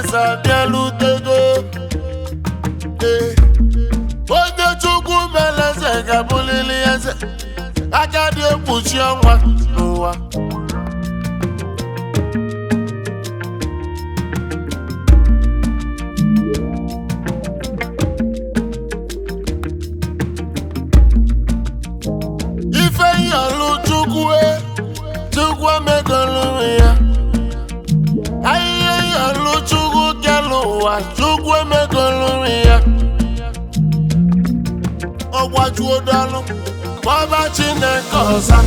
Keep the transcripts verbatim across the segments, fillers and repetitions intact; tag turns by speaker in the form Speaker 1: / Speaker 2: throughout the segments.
Speaker 1: asa bialutego. Eh, onye Chukwu meleze ga-abụlili eze. Aka dị ekpuchi ọnwa n'ụwa. Ife yọlụ Chukwu e, Chukwu emegolu ya. Ahịhịa yọlụ Chukwu kelu ụwa, Chukwu emegolu ya. Ọgbajuo dalụ, gbaba Chineke ọza.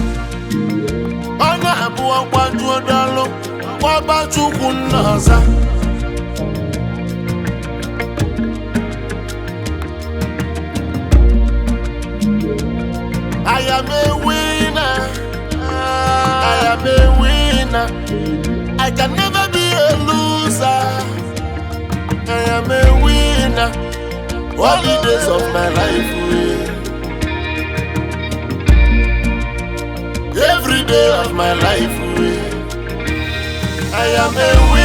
Speaker 1: Ọ na-abụ ọgbajuo dalụ, gbaba Chukwu nna ọza. I am a winner. I am a winner. I can never be a loser. I am a winner. All the days of my life. Every day of my life. I am a winner.